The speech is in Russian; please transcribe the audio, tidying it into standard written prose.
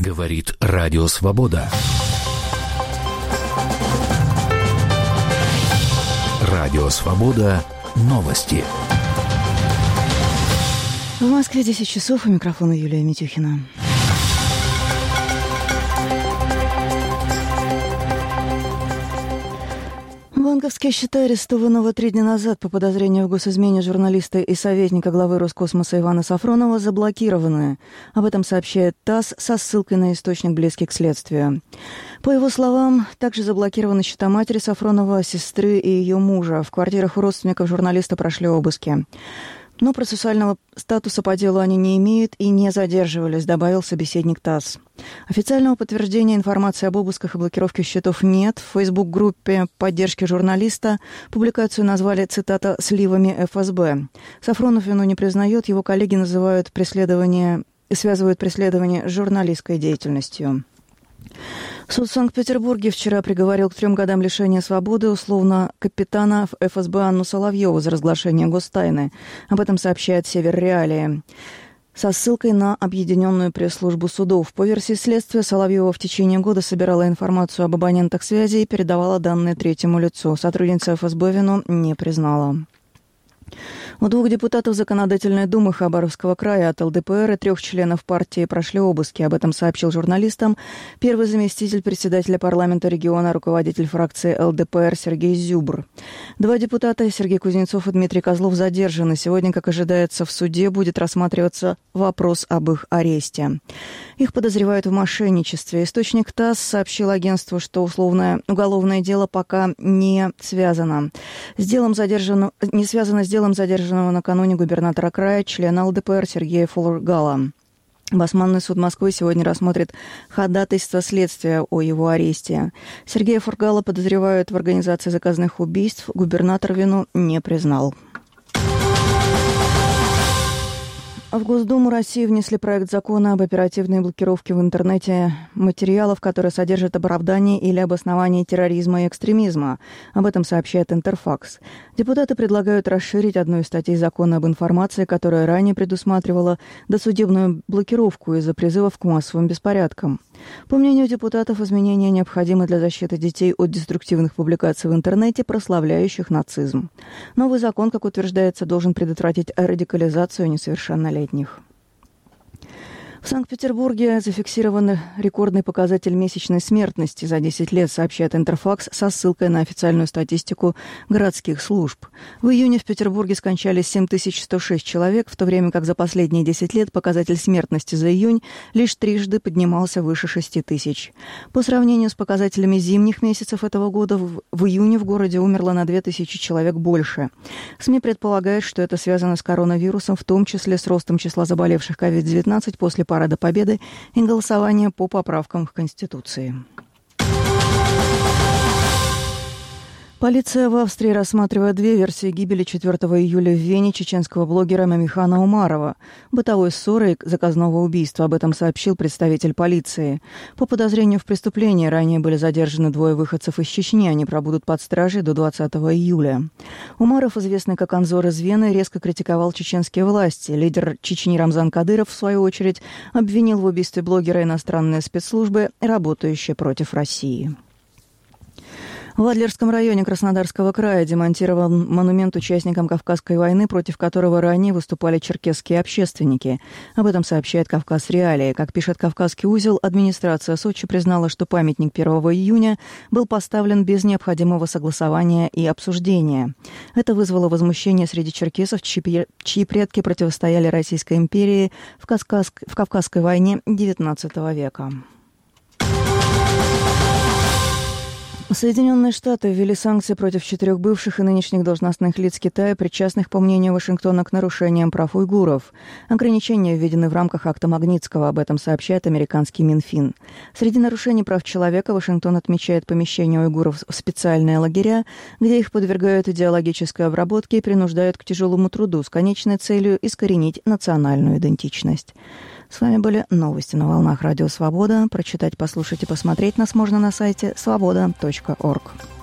Говорит Радио Свобода. Радио Свобода. Новости. В Москве 10 часов. У микрофона Юлия Митюхина. Банковские счета арестованного 3 дня назад по подозрению в госизмене журналиста и советника главы Роскосмоса Ивана Сафронова заблокированы. Об этом сообщает ТАСС со ссылкой на источник, близкий к следствию. По его словам, также заблокированы счета матери Сафронова, сестры и ее мужа. В квартирах у родственников журналиста прошли обыски. Но процессуального статуса по делу они не имеют и не задерживались, добавил собеседник ТАСС. Официального подтверждения информации об обысках и блокировке счетов нет. В фейсбук-группе поддержки журналиста публикацию назвали, цитата, «сливами ФСБ». Сафронов вину не признает, его коллеги связывают преследование с журналистской деятельностью. Суд в Санкт-Петербурге вчера приговорил к 3 годам лишения свободы условно капитана ФСБ Анну Соловьеву за разглашение гостайны. Об этом сообщает «Север Реалии» со ссылкой на объединенную пресс-службу судов. По версии следствия, Соловьева в течение года собирала информацию об абонентах связи и передавала данные третьему лицу. Сотрудница ФСБ вину не признала. У 2 депутатов Законодательной думы Хабаровского края от ЛДПР и 3 членов партии прошли обыски. Об этом сообщил журналистам первый заместитель председателя парламента региона, руководитель фракции ЛДПР Сергей Зюбр. 2 депутата, Сергей Кузнецов и Дмитрий Козлов, задержаны. Сегодня, как ожидается, в суде будет рассматриваться вопрос об их аресте. Их подозревают в мошенничестве. Источник ТАСС сообщил агентству, что условное уголовное дело пока не связано с делом задержанного накануне губернатора края, члена ЛДПР Сергея Фургала. Басманный суд Москвы сегодня рассмотрит ходатайство следствия о его аресте. Сергея Фургала подозревают в организации заказных убийств. Губернатор вину не признал. В Госдуму России внесли проект закона об оперативной блокировке в интернете материалов, которые содержат оправдание или обоснование терроризма и экстремизма. Об этом сообщает Интерфакс. Депутаты предлагают расширить одну из статей закона об информации, которая ранее предусматривала досудебную блокировку из-за призывов к массовым беспорядкам. По мнению депутатов, изменения необходимы для защиты детей от деструктивных публикаций в интернете, прославляющих нацизм. Новый закон, как утверждается, должен предотвратить радикализацию несовершеннолетних. В Санкт-Петербурге зафиксирован рекордный показатель месячной смертности за 10 лет, сообщает Интерфакс со ссылкой на официальную статистику городских служб. В июне в Петербурге скончались 7106 человек, в то время как за последние 10 лет показатель смертности за июнь лишь трижды поднимался выше 6000. По сравнению с показателями зимних месяцев этого года, в июне в городе умерло на 2000 человек больше. СМИ предполагают, что это связано с коронавирусом, в том числе с ростом числа заболевших COVID-19 после Парада Победы и голосования по поправкам в Конституции. Полиция в Австрии рассматривает 2 версии гибели 4 июля в Вене чеченского блогера Мамихана Умарова, бытовой ссоры и заказного убийства. Об этом сообщил представитель полиции. По подозрению в преступлении ранее были задержаны 2 выходцев из Чечни. Они пробудут под стражей до 20 июля. Умаров, известный как Анзор из Вены, резко критиковал чеченские власти. Лидер Чечни Рамзан Кадыров, в свою очередь, обвинил в убийстве блогера иностранные спецслужбы, работающие против России. В Адлерском районе Краснодарского края демонтирован монумент участникам Кавказской войны, против которого ранее выступали черкесские общественники. Об этом сообщает «Кавказ Реалии». Как пишет «Кавказский узел», администрация Сочи признала, что памятник 1 июня был поставлен без необходимого согласования и обсуждения. Это вызвало возмущение среди черкесов, чьи предки противостояли Российской империи в Кавказской войне XIX века. Соединенные Штаты ввели санкции против 4 бывших и нынешних должностных лиц Китая, причастных, по мнению Вашингтона, к нарушениям прав уйгуров. Ограничения введены в рамках акта Магнитского, об этом сообщает американский Минфин. Среди нарушений прав человека Вашингтон отмечает помещение уйгуров в специальные лагеря, где их подвергают идеологической обработке и принуждают к тяжелому труду с конечной целью искоренить национальную идентичность. С вами были новости на волнах Радио Свобода. Прочитать, послушать и посмотреть нас можно на сайте svoboda.org.